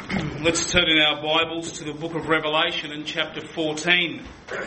Let's turn in our Bibles to the book of Revelation in chapter 14.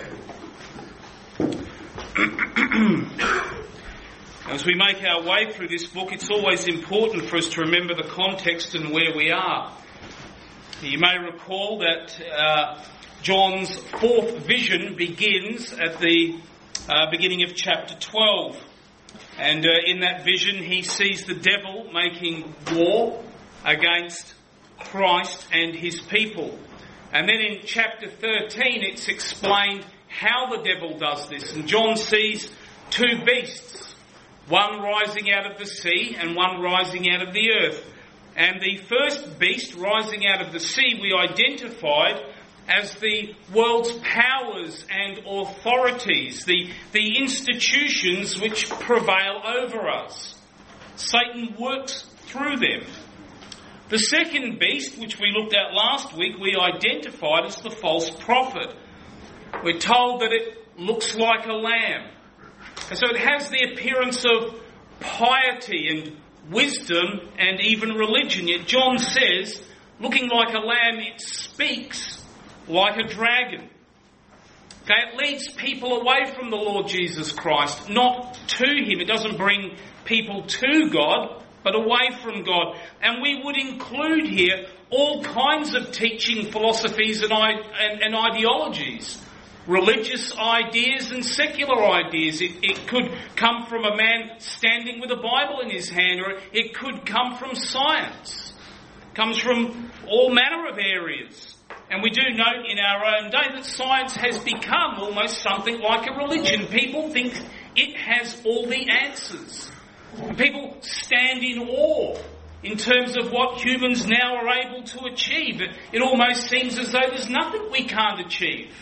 As we make our way through this book, it's always important for us to remember the context and where we are. You may recall that John's fourth vision begins at the beginning of chapter 12. And in that vision he sees the devil making war against Christ and his people. And then in chapter 13 it's explained how the devil does this. And John sees two beasts, one rising out of the sea and one rising out of the earth. And the first beast rising out of the sea we identified as the world's powers and authorities, the institutions which prevail over us. Satan works through them. The second beast, which we looked at last week, we identified as the false prophet. We're told that it looks like a lamb. And so it has the appearance of piety and wisdom and even religion. Yet John says, looking like a lamb, it speaks like a dragon. Okay, it leads people away from the Lord Jesus Christ, not to him. It doesn't bring people to God, but away from God. And we would include here all kinds of teaching philosophies and ideologies. Religious ideas and secular ideas. It could come from a man standing with a Bible in his hand, or it could come from science. It comes from all manner of areas. And we do note in our own day that science has become almost something like a religion. People think it has all the answers. And people stand in awe in terms of what humans now are able to achieve. It almost seems as though there's nothing we can't achieve.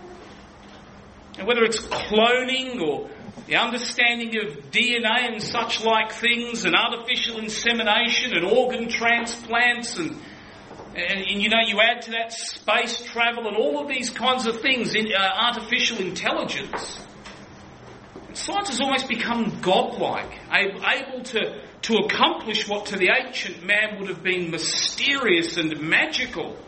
And whether it's cloning or the understanding of DNA and such like things, and artificial insemination and organ transplants and you know, you add to that space travel and all of these kinds of things, artificial intelligence. Science has almost become godlike, able to accomplish what to the ancient man would have been mysterious and magical.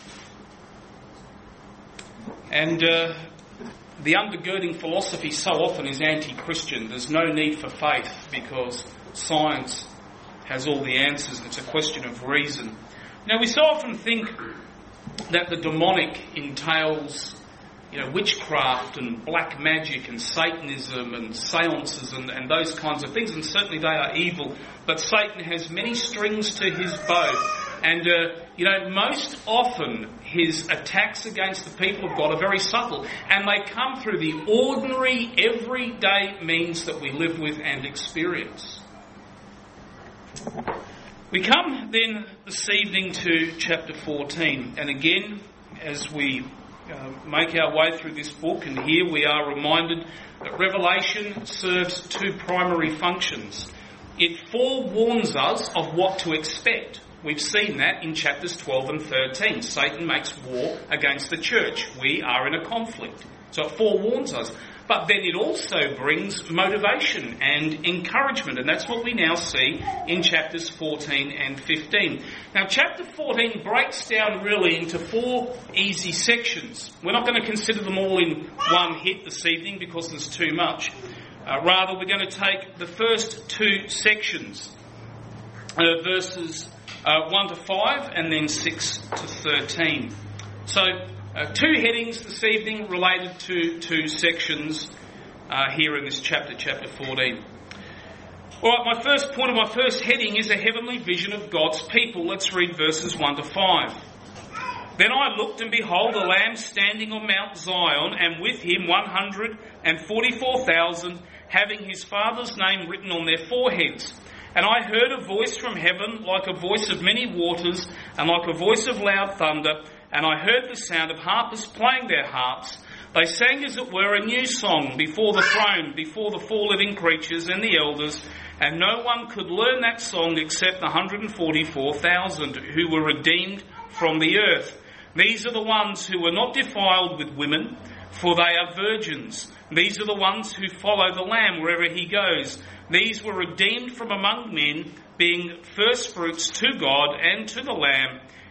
And the undergirding philosophy so often is anti-Christian. There's no need for faith because science has all the answers. It's a question of reason. Now, we so often think that the demonic entails, witchcraft and black magic and Satanism and seances and those kinds of things, and certainly they are evil. But Satan has many strings to his bow. And, most often his attacks against the people of God are very subtle, and they come through the ordinary, everyday means that we live with and experience. We come then this evening to chapter 14, and again, as we make our way through this book, and here we are reminded that Revelation serves two primary functions. It forewarns us of what to expect. We've seen that in chapters 12 and 13. Satan makes war against the church. We are in a conflict. So it forewarns us. But then it also brings motivation and encouragement. And that's what we now see in chapters 14 and 15. Now, chapter 14 breaks down really into four easy sections. We're not going to consider them all in one hit this evening because there's too much. Rather, we're going to take the first two sections, verses 1 to 5 and then 6 to 13. So, two headings this evening related to two sections here in this chapter 14. All right, my first point of my first heading is a heavenly vision of God's people. Let's read verses 1 to 5. Then I looked, and behold, a lamb standing on Mount Zion, and with him 144,000, having his Father's name written on their foreheads. And I heard a voice from heaven, like a voice of many waters, and like a voice of loud thunder. And I heard the sound of harpers playing their harps. They sang, as it were, a new song before the throne, before the four living creatures and the elders. And no one could learn that song except the 144,000 who were redeemed from the earth. These are the ones who were not defiled with women, for they are virgins. These are the ones who follow the Lamb wherever he goes. These were redeemed from among men, being firstfruits to God and to the Lamb.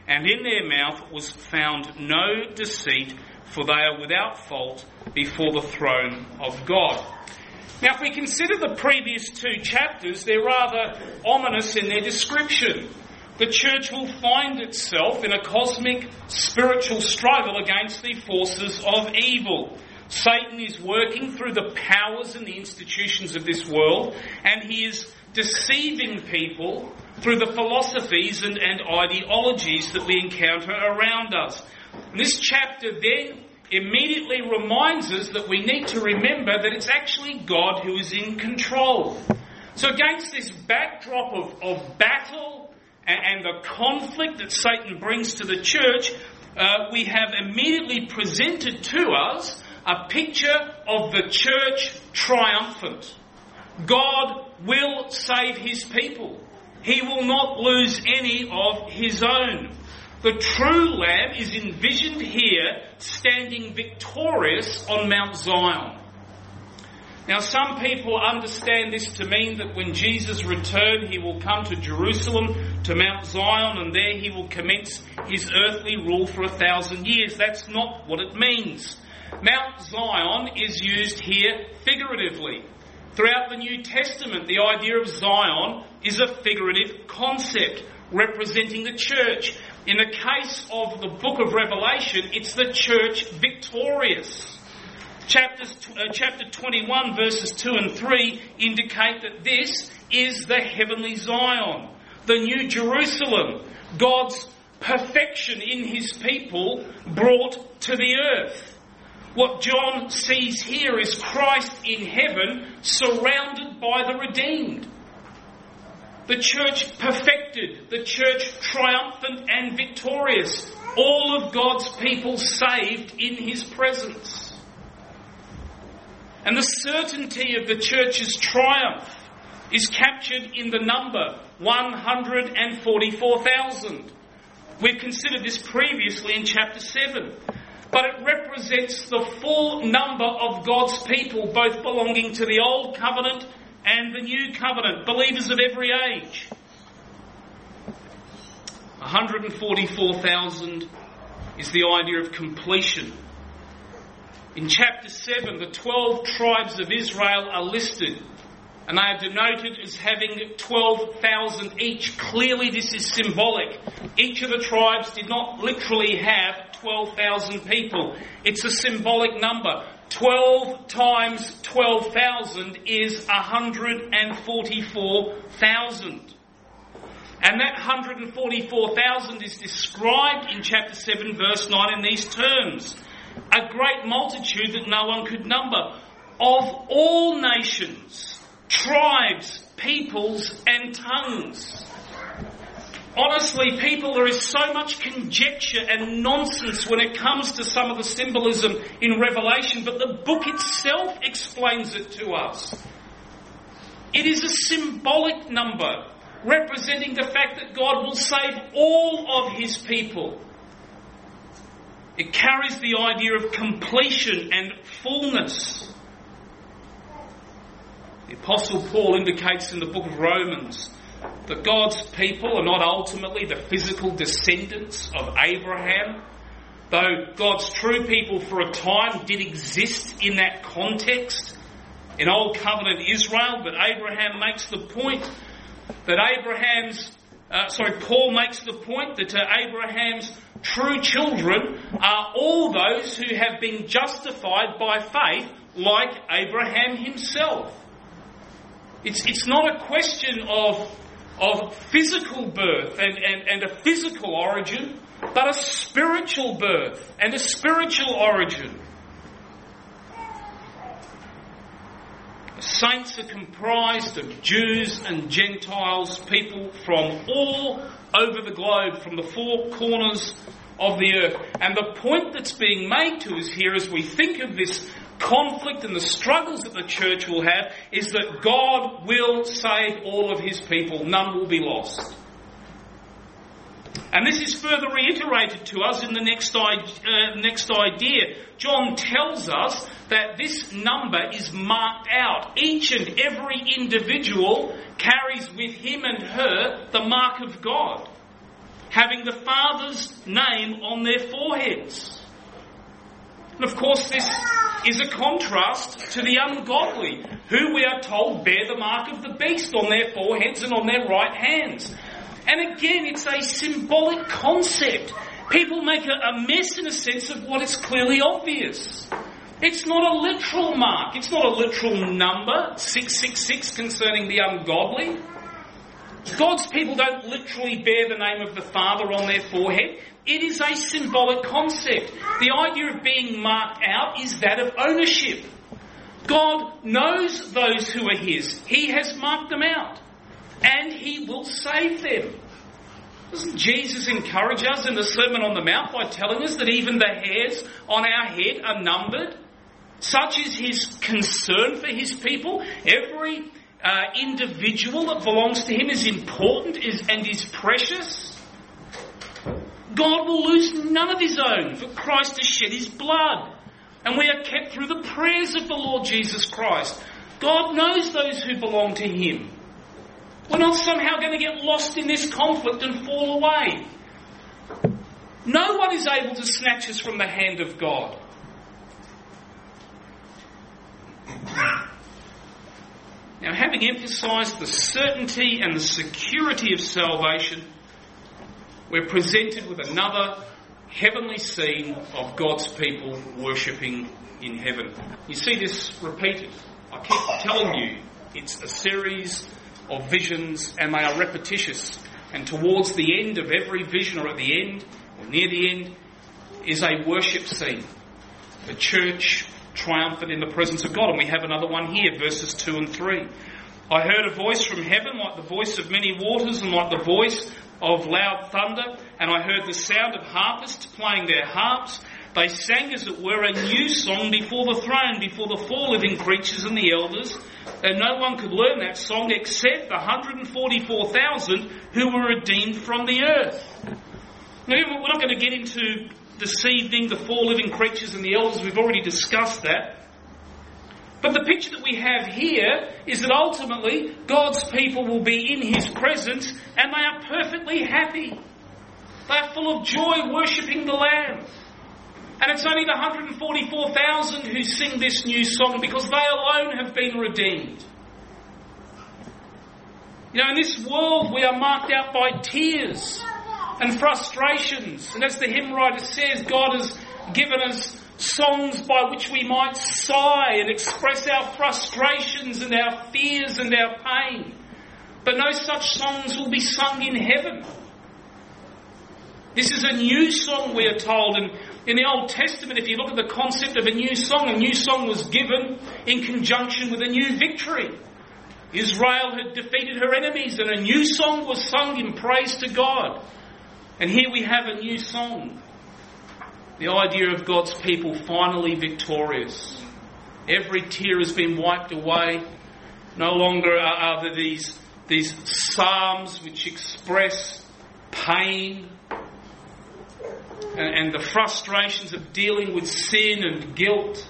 and in their mouth was found no deceit, for they are without fault before the throne of God. Now, if we consider the previous two chapters, they're rather ominous in their description. The church will find itself in a cosmic spiritual struggle against the forces of evil. Satan is working through the powers and the institutions of this world, and he is deceiving people through the philosophies and ideologies that we encounter around us. And this chapter then immediately reminds us that we need to remember that it's actually God who is in control. So against this backdrop of battle and the conflict that Satan brings to the church, we have immediately presented to us a picture of the church triumphant. God will save his people. He will not lose any of his own. The true Lamb is envisioned here standing victorious on Mount Zion. Now, some people understand this to mean that when Jesus returns, he will come to Jerusalem, to Mount Zion, and there he will commence his earthly rule for 1,000 years. That's not what it means. Mount Zion is used here figuratively. Throughout the New Testament, the idea of Zion is a figurative concept representing the church. In the case of the book of Revelation, it's the church victorious. Chapter 21 verses 2 and 3 indicate that this is the heavenly Zion, the New Jerusalem, God's perfection in his people brought to the earth. What John sees here is Christ in heaven surrounded by the redeemed. The church perfected, the church triumphant and victorious, all of God's people saved in his presence. And the certainty of the church's triumph is captured in the number 144,000. We've considered this previously in chapter 7. But it represents the full number of God's people, both belonging to the Old Covenant and the New Covenant, believers of every age. 144,000 is the idea of completion. In chapter 7, the 12 tribes of Israel are listed, and they are denoted as having 12,000 each. Clearly this is symbolic. Each of the tribes did not literally have 12,000 people. It's a symbolic number. 12 times 12,000 is 144,000. And that 144,000 is described in chapter 7 verse 9 in these terms. A great multitude that no one could number, of all nations, tribes, peoples and tongues. Honestly, people, there is so much conjecture and nonsense when it comes to some of the symbolism in Revelation, but the book itself explains it to us. It is a symbolic number representing the fact that God will save all of his people. It carries the idea of completion and fullness. The Apostle Paul indicates in the book of Romans that God's people are not ultimately the physical descendants of Abraham, though God's true people for a time did exist in that context in Old Covenant Israel, but Abraham makes the point that Paul makes the point that Abraham's true children are all those who have been justified by faith, like Abraham himself. It's not a question of physical birth and a physical origin, but a spiritual birth and a spiritual origin. The saints are comprised of Jews and Gentiles, people from all over the globe, from the four corners of the earth. And the point that's being made to us here as we think of this conflict and the struggles that the church will have is that God will save all of his people. None will be lost. And this is further reiterated to us in the next idea. John tells us that this number is marked out. Each and every individual carries with him and her the mark of God. having the Father's name on their foreheads. And of course this is a contrast to the ungodly, who we are told bear the mark of the beast on their foreheads and on their right hands. And again, it's a symbolic concept. People make a mess, in a sense, of what is clearly obvious. It's not a literal mark. It's not a literal number, 666, concerning the ungodly. God's people don't literally bear the name of the Father on their forehead. It is a symbolic concept. The idea of being marked out is that of ownership. God knows those who are his. He has marked them out. And he will save them. Doesn't Jesus encourage us in the Sermon on the Mount by telling us that even the hairs on our head are numbered? Such is his concern for his people. Every individual that belongs to him is important and is precious. God will lose none of his own, for Christ has shed his blood. And we are kept through the prayers of the Lord Jesus Christ. God knows those who belong to him. We're not somehow going to get lost in this conflict and fall away. No one is able to snatch us from the hand of God. Now, having emphasised the certainty and the security of salvation, we're presented with another heavenly scene of God's people worshipping in heaven. You see this repeated. I keep telling you, it's a series of visions, and they are repetitious. And towards the end of every vision, or at the end, or near the end, is a worship scene. The church triumphant in the presence of God. And we have another one here, verses 2 and 3. I heard a voice from heaven, like the voice of many waters, and like the voice of loud thunder. And I heard the sound of harpists playing their harps. They sang, as it were, a new song before the throne, before the four living creatures and the elders. And no one could learn that song except the 144,000 who were redeemed from the earth. Now, we're not going to get into this evening the four living creatures and the elders. We've already discussed that. But the picture that we have here is that ultimately God's people will be in his presence and they are perfectly happy. They are full of joy worshipping the Lamb. And it's only the 144,000 who sing this new song because they alone have been redeemed. You know, in this world we are marked out by tears and frustrations. And as the hymn writer says, God has given us songs by which we might sigh and express our frustrations and our fears and our pain. But no such songs will be sung in heaven. This is a new song, we are told, and in the Old Testament, if you look at the concept of a new song was given in conjunction with a new victory. Israel had defeated her enemies and a new song was sung in praise to God. And here we have a new song. The idea of God's people finally victorious. Every tear has been wiped away. No longer are there these psalms which express pain and the frustrations of dealing with sin and guilt.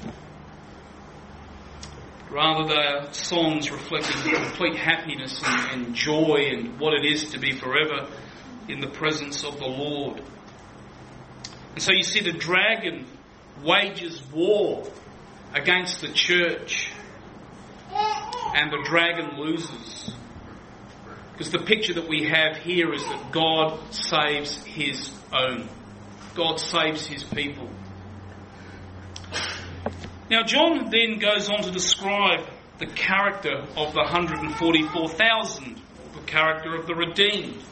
Rather, they are songs reflecting complete happiness and joy and what it is to be forever in the presence of the Lord. And so you see the dragon wages war against the church, and the dragon loses. Because the picture that we have here is that God saves his own. God saves his people. Now John then goes on to describe the character of the 144,000, the character of the redeemed.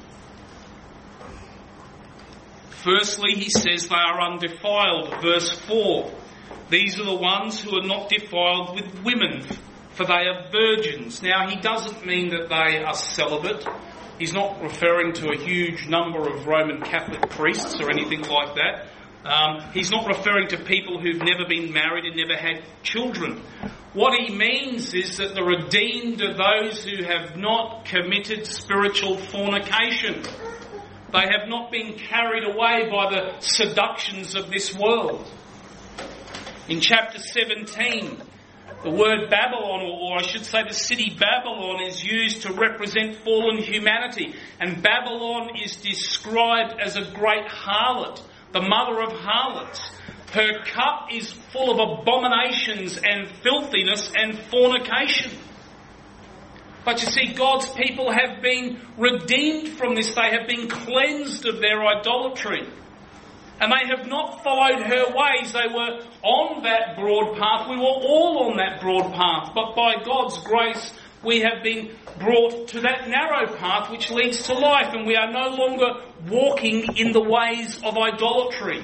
Firstly, he says they are undefiled. Verse 4. These are the ones who are not defiled with women, for they are virgins. Now, he doesn't mean that they are celibate. He's not referring to a huge number of Roman Catholic priests or anything like that. He's not referring to people who've never been married and never had children. What he means is that the redeemed are those who have not committed spiritual fornication. They have not been carried away by the seductions of this world. In chapter 17, The word Babylon, or I should say the city Babylon, is used to represent fallen humanity. And Babylon is described as a great harlot, the mother of harlots. Her cup is full of abominations and filthiness and fornication. But you see, God's people have been redeemed from this. They have been cleansed of their idolatry. And they have not followed her ways. They were on that broad path. We were all on that broad path. But by God's grace, we have been brought to that narrow path which leads to life. And we are no longer walking in the ways of idolatry.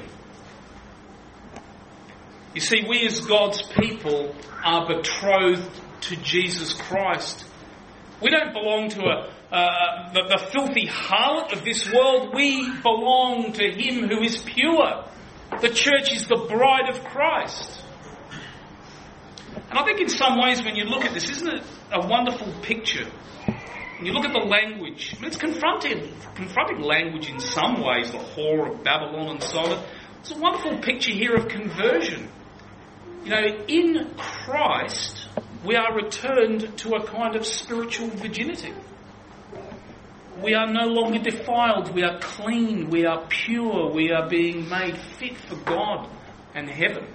You see, we as God's people are betrothed to Jesus Christ. We don't belong to the filthy harlot of this world. We belong to Him who is pure. The church is the bride of Christ. And I think in some ways when you look at this, isn't it a wonderful picture? When you look at the language, I mean, it's confronting language in some ways, the whore of Babylon and so on. It's a wonderful picture here of conversion. You know, in Christ, we are returned to a kind of spiritual virginity. We are no longer defiled. We are clean. We are pure. We are being made fit for God and heaven.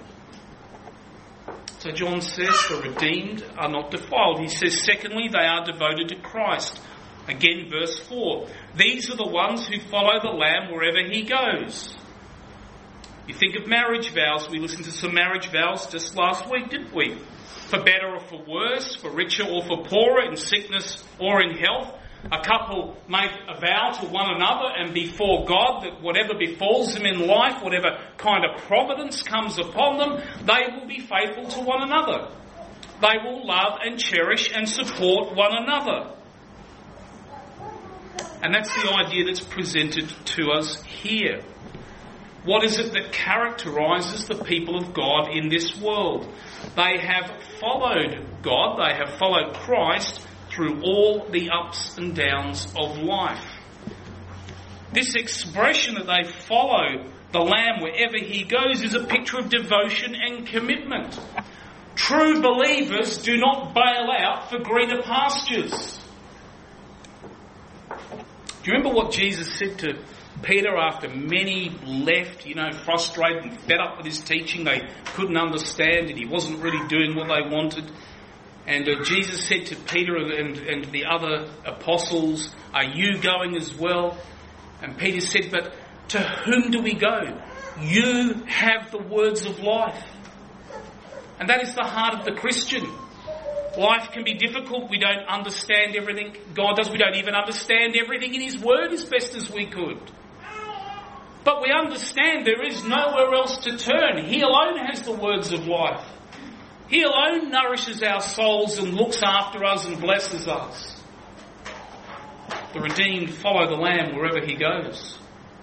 So John says the redeemed are not defiled. He says, secondly, they are devoted to Christ. Again, verse 4. These are the ones who follow the Lamb wherever He goes. You think of marriage vows. We listened to some marriage vows just last week, didn't we? For better or for worse, for richer or for poorer, in sickness or in health. A couple make a vow to one another and before God that whatever befalls them in life, whatever kind of providence comes upon them, they will be faithful to one another. They will love and cherish and support one another. And that's the idea that's presented to us here. What is it that characterises the people of God in this world? They have followed God, they have followed Christ through all the ups and downs of life. This expression that they follow the Lamb wherever He goes is a picture of devotion and commitment. True believers do not bail out for greener pastures. Do you remember what Jesus said to Peter after many left, frustrated and fed up with his teaching? They couldn't understand it. He wasn't really doing what they wanted. And Jesus said to Peter and the other apostles, "Are you going as well?" And Peter said, "But to whom do we go? You have the words of life." And that is the heart of the Christian. Life can be difficult. We don't understand everything God does. We don't even understand everything in His Word as best as we could. But we understand there is nowhere else to turn. He alone has the words of life. He alone nourishes our souls and looks after us and blesses us. The redeemed follow the Lamb wherever He goes.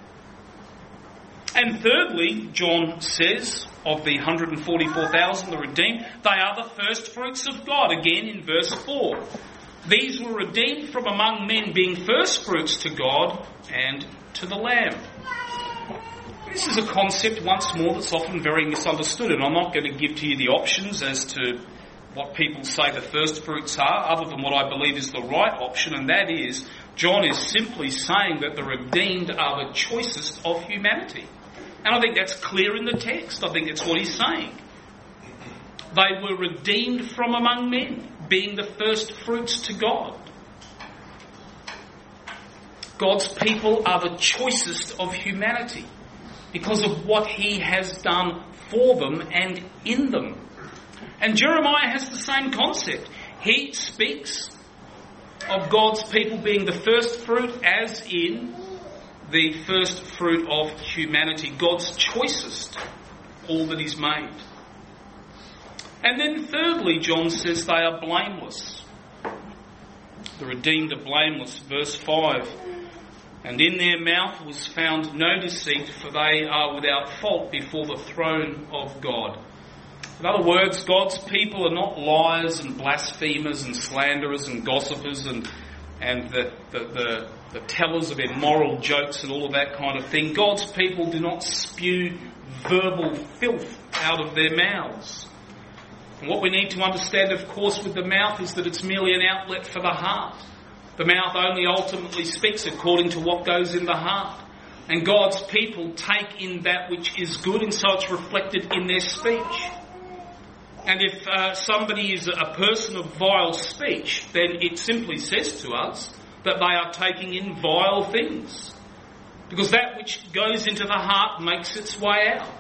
And thirdly, John says, of the 144,000, the redeemed, they are the first fruits of God. Again in verse 4. These were redeemed from among men, being first fruits to God and to the Lamb. This is a concept, once more, that's often very misunderstood, and I'm not going to give to you the options as to what people say the first fruits are, other than what I believe is the right option, and that is, John is simply saying that the redeemed are the choicest of humanity. And I think that's clear in the text. I think that's what he's saying. They were redeemed from among men, being the first fruits to God. God's people are the choicest of humanity because of what He has done for them and in them. And Jeremiah has the same concept. He speaks of God's people being the first fruit as in the first fruit of humanity, God's choicest, all that is made. And then thirdly, John says they are blameless. The redeemed are blameless. Verse 5. And in their mouth was found no deceit, for they are without fault before the throne of God. In other words, God's people are not liars and blasphemers and slanderers and gossipers and the tellers of immoral jokes and all of that kind of thing. God's people do not spew verbal filth out of their mouths. And what we need to understand, of course, with the mouth is that it's merely an outlet for the heart. The mouth only ultimately speaks according to what goes in the heart. And God's people take in that which is good, and so it's reflected in their speech. And if somebody is a person of vile speech, then it simply says to us that they are taking in vile things. Because that which goes into the heart makes its way out.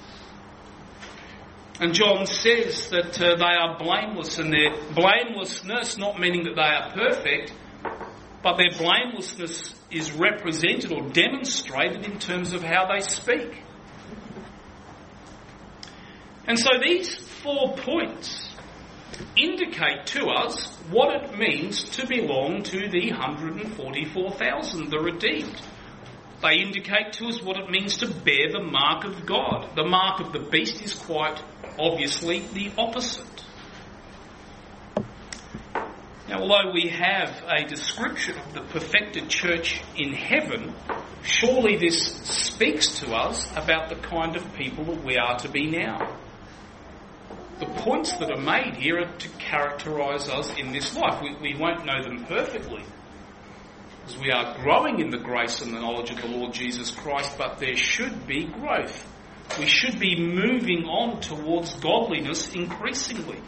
And John says that they are blameless, and their blamelessness, not meaning that they are perfect, but their blamelessness is represented or demonstrated in terms of how they speak. And so these 4 points indicate to us what it means to belong to the 144,000, the redeemed. They indicate to us what it means to bear the mark of God. The mark of the beast is quite obviously the opposite. Now, although we have a description of the perfected church in heaven, surely this speaks to us about the kind of people that we are to be now. The points that are made here are to characterise us in this life. We won't know them perfectly, as we are growing in the grace and the knowledge of the Lord Jesus Christ, but there should be growth. We should be moving on towards godliness increasingly.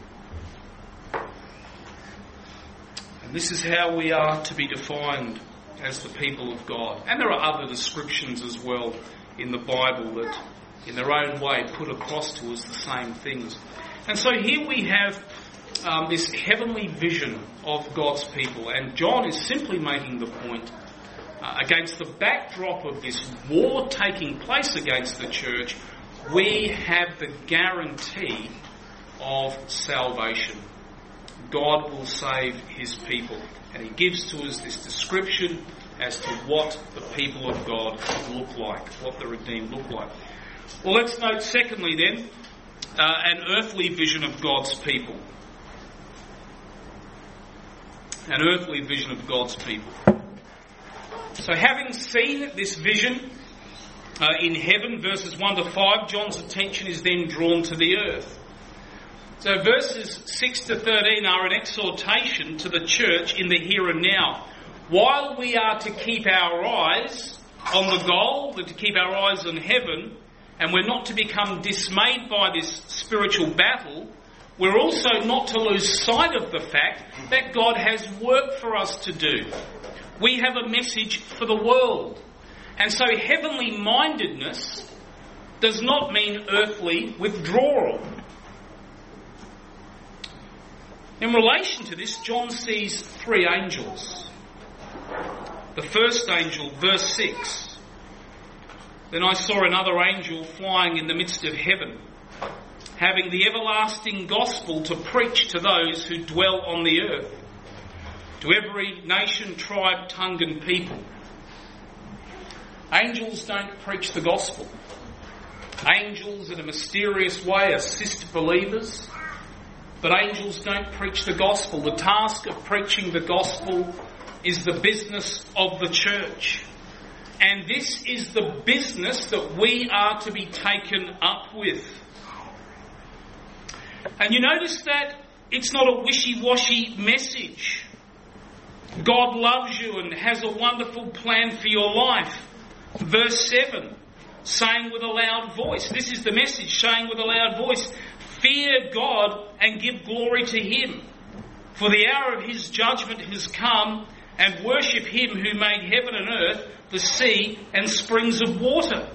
And this is how we are to be defined as the people of God. And there are other descriptions as well in the Bible that, in their own way, put across to us the same things. And so here we have this heavenly vision of God's people. And John is simply making the point, against the backdrop of this war taking place against the church, we have the guarantee of salvation. God will save his people. And he gives to us this description as to what the people of God look like, what the redeemed look like. Well, let's note secondly then, an earthly vision of God's people. An earthly vision of God's people. So having seen this vision in heaven, verses 1 to 5, John's attention is then drawn to the earth. So verses 6 to 13 are an exhortation to the church in the here and now. While we are to keep our eyes on the goal, to keep our eyes on heaven, and we're not to become dismayed by this spiritual battle, we're also not to lose sight of the fact that God has work for us to do. We have a message for the world. And so heavenly mindedness does not mean earthly withdrawal. In relation to this, John sees 3 angels. The first angel, verse 6. Then I saw another angel flying in the midst of heaven, having the everlasting gospel to preach to those who dwell on the earth, to every nation, tribe, tongue and people. Angels don't preach the gospel. Angels, in a mysterious way, assist believers. But angels don't preach the gospel. The task of preaching the gospel is the business of the church. And this is the business that we are to be taken up with. And you notice that it's not a wishy-washy message. God loves you and has a wonderful plan for your life. Verse 7, saying with a loud voice, this is the message, saying with a loud voice, fear God and give glory to him, for the hour of his judgment has come, and worship him who made heaven and earth, the sea and springs of water.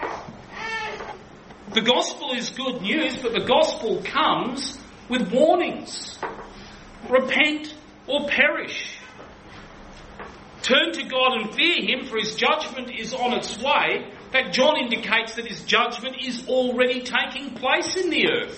The gospel is good news, but the gospel comes with warnings. Repent or perish. Turn to God and fear him, for his judgment is on its way. In fact, John indicates that his judgment is already taking place in the earth.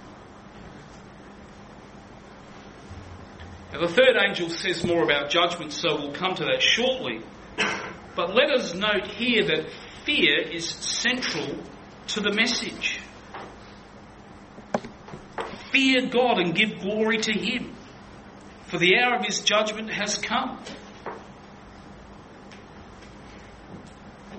Now, the third angel says more about judgment, so we'll come to that shortly. But let us note here that fear is central to the message. Fear God and give glory to him, for the hour of his judgment has come.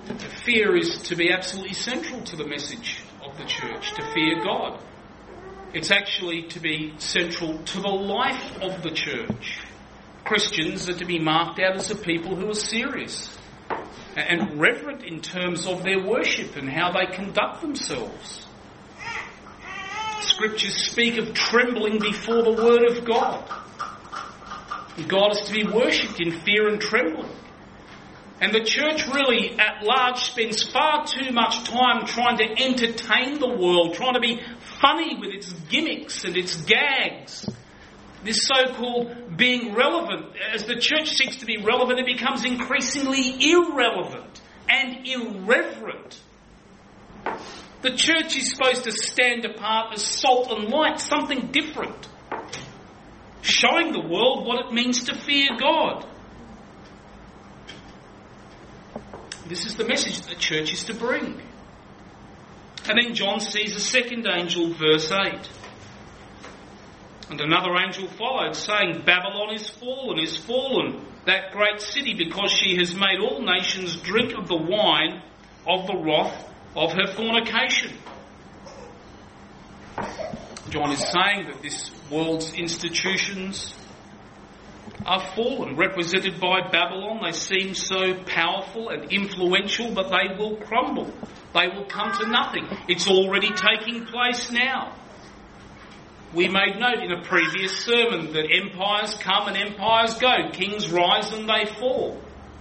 Fear is to be absolutely central to the message of the church, to fear God. It's actually to be central to the life of the church. Christians are to be marked out as a people who are serious and reverent in terms of their worship and how they conduct themselves. Scriptures speak of trembling before the word of God. God is to be worshipped in fear and trembling. And the church really at large spends far too much time trying to entertain the world, trying to be funny with its gimmicks and its gags. This so-called being relevant. As the church seeks to be relevant, it becomes increasingly irrelevant and irreverent. The church is supposed to stand apart as salt and light, something different, showing the world what it means to fear God. This is the message that the church is to bring. And then John sees a second angel, verse 8. And another angel followed, saying, Babylon is fallen, that great city, because she has made all nations drink of the wine of the wrath of her fornication. John is saying that this world's institutions are fallen, represented by Babylon. They seem so powerful and influential, but they will crumble. They will come to nothing. It's already taking place now. We made note in a previous sermon that empires come and empires go. Kings rise and they fall.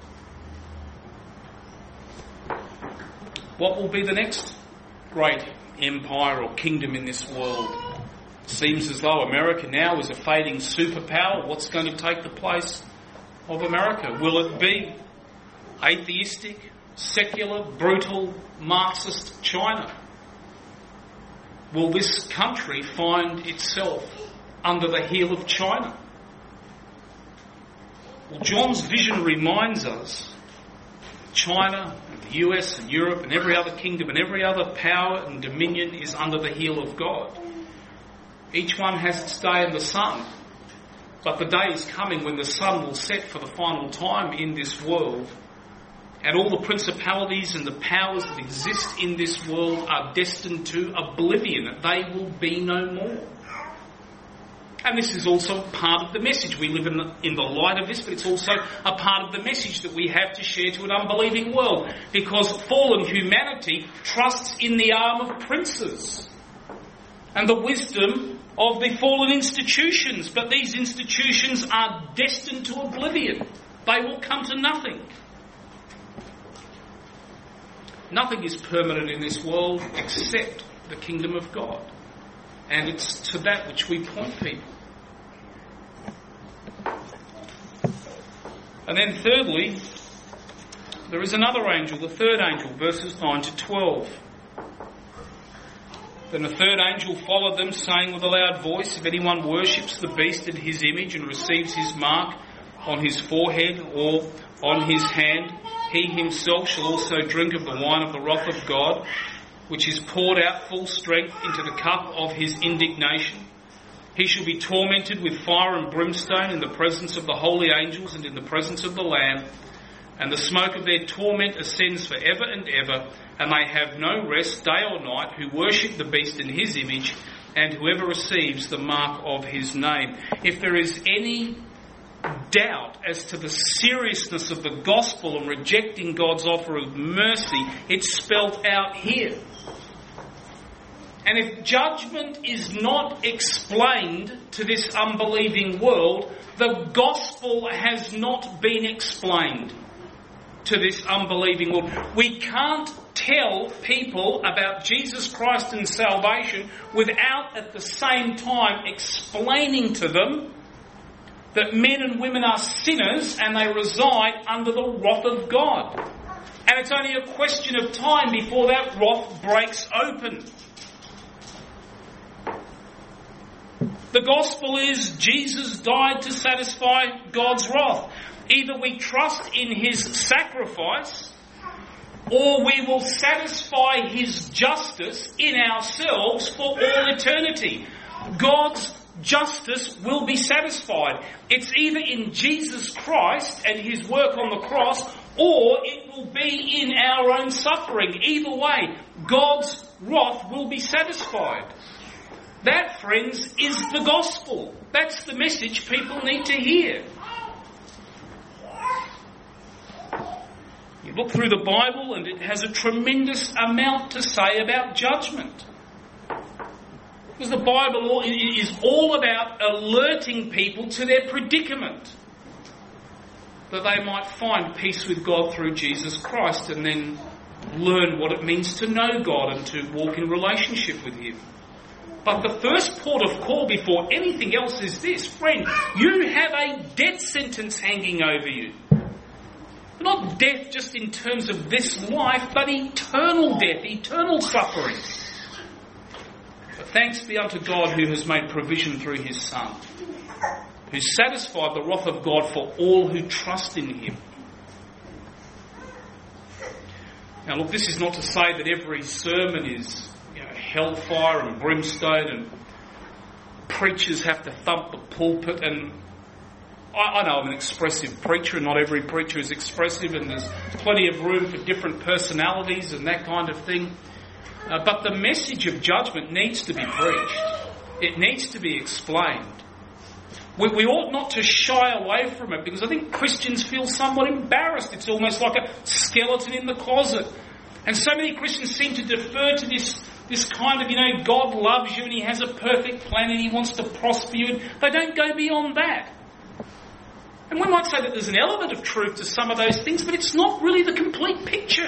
What will be the next great empire or kingdom in this world? It seems as though America now is a fading superpower. What's going to take the place of America? Will it be atheistic, secular, brutal, Marxist China? Will this country find itself under the heel of China? Well, John's vision reminds us China, and the US and Europe and every other kingdom and every other power and dominion is under the heel of God. Each one has its day in the sun, but the day is coming when the sun will set for the final time in this world, and all the principalities and the powers that exist in this world are destined to oblivion. They will be no more. And this is also part of the message. We live in the light of this, but it's also a part of the message that we have to share to an unbelieving world, because fallen humanity trusts in the arm of princes and the wisdom of the fallen institutions, but these institutions are destined to oblivion. They will come to nothing. Nothing is permanent in this world except the kingdom of God. And it's to that which we point people. And then thirdly, there is another angel, the third angel, verses 9 to 12. Then the third angel followed them, saying with a loud voice, if anyone worships the beast and his image and receives his mark on his forehead or on his hand, he himself shall also drink of the wine of the wrath of God, which is poured out full strength into the cup of his indignation. He shall be tormented with fire and brimstone in the presence of the holy angels and in the presence of the Lamb. And the smoke of their torment ascends for ever and ever, and they have no rest day or night who worship the beast in his image, and whoever receives the mark of his name. If there is any doubt as to the seriousness of the gospel and rejecting God's offer of mercy, it's spelt out here. And if judgment is not explained to this unbelieving world, the gospel has not been explained to this unbelieving world. We can't tell people about Jesus Christ and salvation without at the same time explaining to them that men and women are sinners and they reside under the wrath of God. And it's only a question of time before that wrath breaks open. The gospel is Jesus died to satisfy God's wrath. Either we trust in his sacrifice, or we will satisfy his justice in ourselves for all eternity. God's justice will be satisfied. It's either in Jesus Christ and his work on the cross, or it will be in our own suffering. Either way, God's wrath will be satisfied. That, friends, is the gospel. That's the message people need to hear. You look through the Bible and it has a tremendous amount to say about judgment. Because the Bible is all about alerting people to their predicament, that they might find peace with God through Jesus Christ and then learn what it means to know God and to walk in relationship with Him. But the first port of call before anything else is this: friend, you have a death sentence hanging over you. Not death just in terms of this life, but eternal death, eternal suffering. But thanks be unto God who has made provision through His Son, who satisfied the wrath of God for all who trust in Him. Now look, this is not to say that every sermon is hellfire and brimstone and preachers have to thump the pulpit, and I know I'm an expressive preacher and not every preacher is expressive, and there's plenty of room for different personalities and that kind of thing. But the message of judgment needs to be preached. It needs to be explained. We ought not to shy away from it, because I think Christians feel somewhat embarrassed. It's almost like a skeleton in the closet. And so many Christians seem to defer to this kind of, God loves you and He has a perfect plan and He wants to prosper you. They don't go beyond that. And we might say that there's an element of truth to some of those things, but it's not really the complete picture.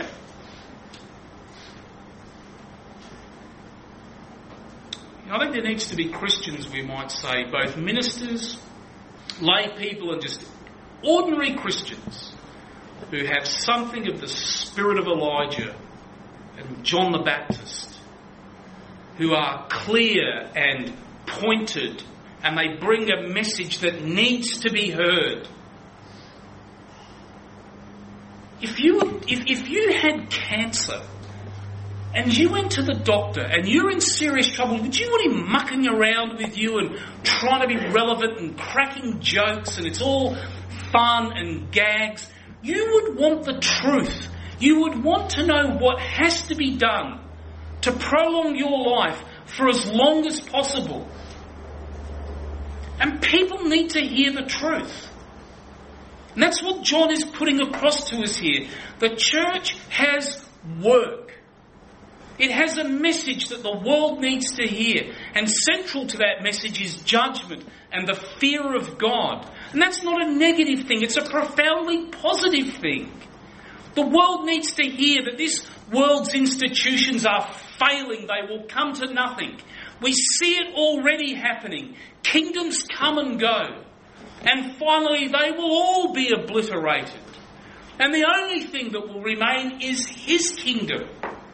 I think there needs to be Christians, we might say, both ministers, lay people, and just ordinary Christians who have something of the spirit of Elijah and John the Baptist, who are clear and pointed, and they bring a message that needs to be heard. If you had cancer and you went to the doctor and you're in serious trouble, would you want him mucking around with you and trying to be relevant and cracking jokes and it's all fun and gags? You would want the truth. You would want to know what has to be done to prolong your life for as long as possible. And people need to hear the truth. And that's what John is putting across to us here. The church has work. It has a message that the world needs to hear. And central to that message is judgment and the fear of God. And that's not a negative thing. It's a profoundly positive thing. The world needs to hear that this world's institutions are failing. They will come to nothing. We see it already happening. Kingdoms come and go. And finally they will all be obliterated. And the only thing that will remain is His kingdom.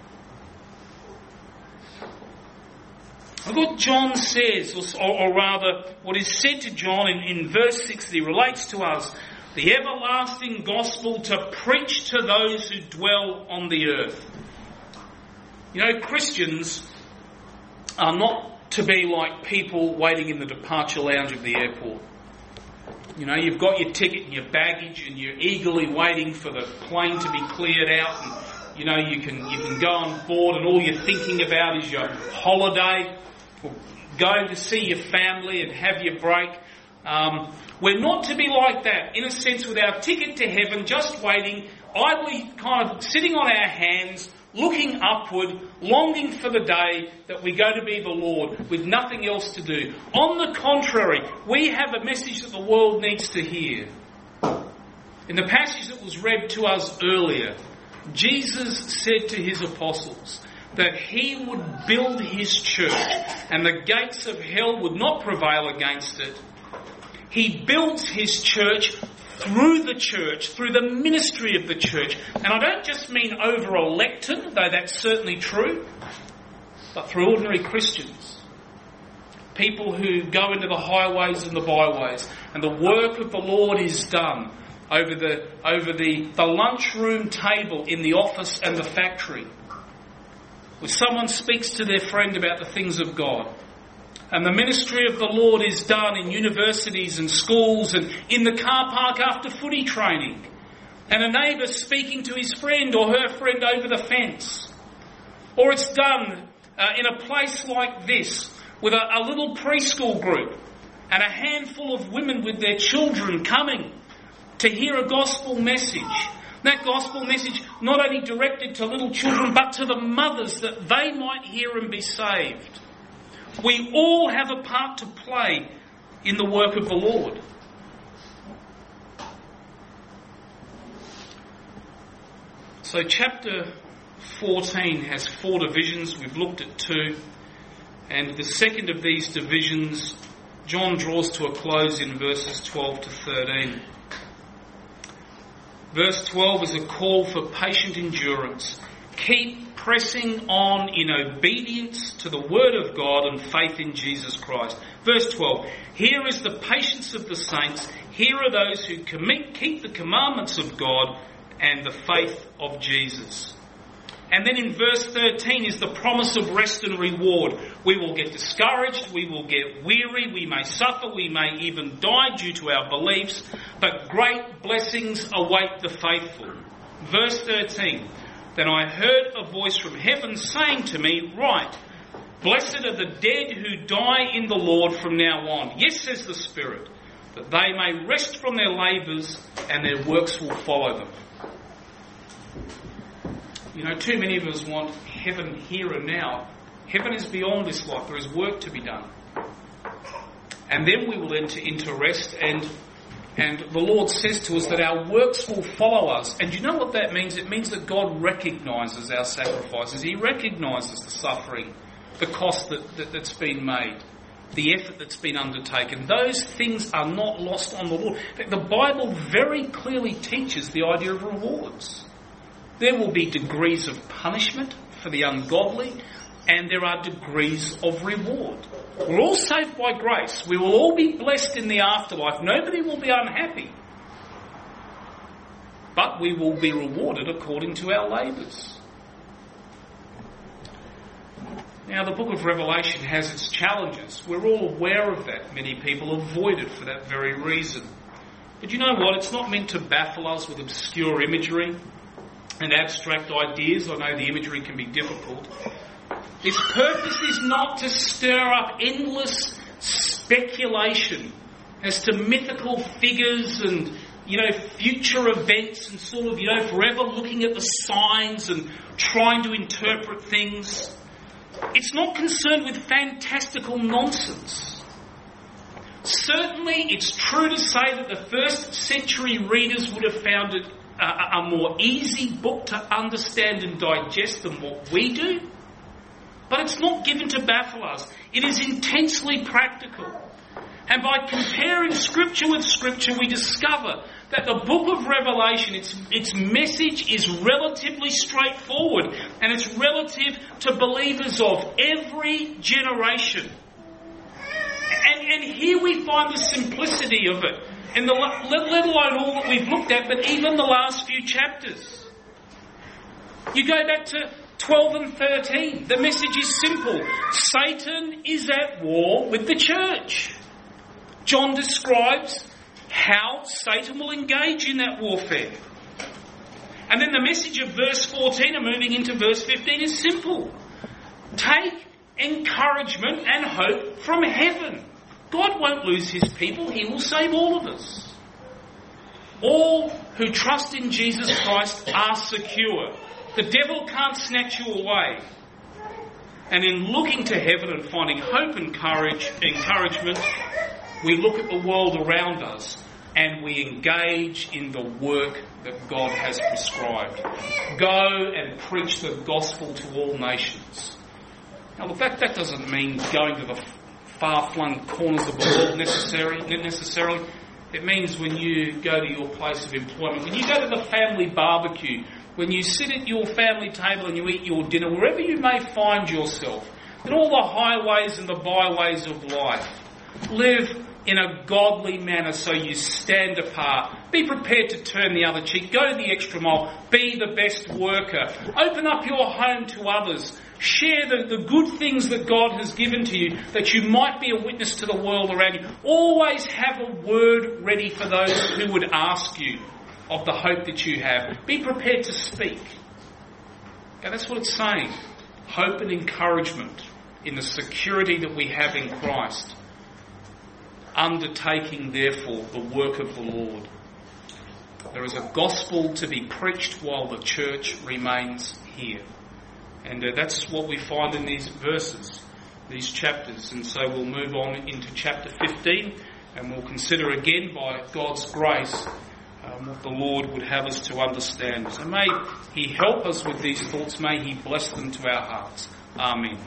Look what John says, or rather what is said to John in verse 6 that he relates to us. The everlasting gospel to preach to those who dwell on the earth. Christians are not to be like people waiting in the departure lounge of the airport. You've got your ticket and your baggage and you're eagerly waiting for the plane to be cleared out, and you can go on board and all you're thinking about is your holiday, or going to see your family and have your break. We're not to be like that, in a sense, with our ticket to heaven, just waiting, idly kind of sitting on our hands, looking upward, longing for the day that we go to be the Lord, with nothing else to do. On the contrary, we have a message that the world needs to hear. In the passage that was read to us earlier, Jesus said to His apostles that He would build His church and the gates of hell would not prevail against it. He builds His church through the church, through the ministry of the church. And I don't just mean over a lectern, though that's certainly true, but through ordinary Christians. People who go into the highways and the byways, and the work of the Lord is done over the lunchroom table in the office and the factory, where someone speaks to their friend about the things of God. And the ministry of the Lord is done in universities and schools and in the car park after footy training. And a neighbour speaking to his friend or her friend over the fence. Or it's done in a place like this, with a little preschool group and a handful of women with their children coming to hear a gospel message. That gospel message not only directed to little children but to the mothers, that they might hear and be saved. We all have a part to play in the work of the Lord. So chapter 14 has 4 divisions. We've looked at 2. And the second of these divisions, John draws to a close in verses 12 to 13. Verse 12 is a call for patient endurance. Keep pressing on in obedience to the Word of God and faith in Jesus Christ. Verse 12, here is the patience of the saints. Here are those who keep the commandments of God and the faith of Jesus. And then in verse 13 is the promise of rest and reward. We will get discouraged, we will get weary, we may suffer, we may even die due to our beliefs, but great blessings await the faithful. Verse 13, then I heard a voice from heaven saying to me, write, blessed are the dead who die in the Lord from now on. Yes, says the Spirit, that they may rest from their labours and their works will follow them. You know, too many of us want heaven here and now. Heaven is beyond this life. There is work to be done. And then we will enter into rest, and the Lord says to us that our works will follow us. And you know what that means? It means that God recognises our sacrifices. He recognises the suffering, the cost that's been made, the effort that's been undertaken. Those things are not lost on the Lord. In fact, the Bible very clearly teaches the idea of rewards. There will be degrees of punishment for the ungodly, and there are degrees of reward. We're all saved by grace. We will all be blessed in the afterlife. Nobody will be unhappy. But we will be rewarded according to our labours. Now, the book of Revelation has its challenges. We're all aware of that. Many people avoid it for that very reason. But you know what? It's not meant to baffle us with obscure imagery and abstract ideas. I know the imagery can be difficult. Its purpose is not to stir up endless speculation as to mythical figures and, future events and forever looking at the signs and trying to interpret things. It's not concerned with fantastical nonsense. Certainly, it's true to say that the first century readers would have found it a more easy book to understand and digest than what we do. But it's not given to baffle us. It is intensely practical. And by comparing Scripture with Scripture, we discover that the book of Revelation, its message is relatively straightforward, and it's relative to believers of every generation. And here we find the simplicity of it, and let alone all that we've looked at, but even the last few chapters. You go back to 12 and 13. The message is simple. Satan is at war with the church. John describes how Satan will engage in that warfare. And then the message of verse 14 and moving into verse 15 is simple. Take encouragement and hope from heaven. God won't lose his people. He will save all of us. All who trust in Jesus Christ are secure. The devil can't snatch you away. And in looking to heaven and finding hope and encouragement, we look at the world around us and we engage in the work that God has prescribed. Go and preach the gospel to all nations. Now, look, that doesn't mean going to the far-flung corners of the world necessarily. It means when you go to your place of employment, when you go to the family barbecue, when you sit at your family table and you eat your dinner, wherever you may find yourself, in all the highways and the byways of life, live in a godly manner so you stand apart. Be prepared to turn the other cheek. Go the extra mile. Be the best worker. Open up your home to others. Share the good things that God has given to you, that you might be a witness to the world around you. Always have a word ready for those who would ask you of the hope that you have. Be prepared to speak. Okay, that's what it's saying. Hope and encouragement. in the security that we have in Christ, undertaking therefore the work of the Lord. There is a gospel to be preached while the church remains here. And that's what we find in these verses, these chapters. And so we'll move on into chapter 15 and we'll consider again by God's grace what the Lord would have us to understand. So may He help us with these thoughts. May He bless them to our hearts. Amen.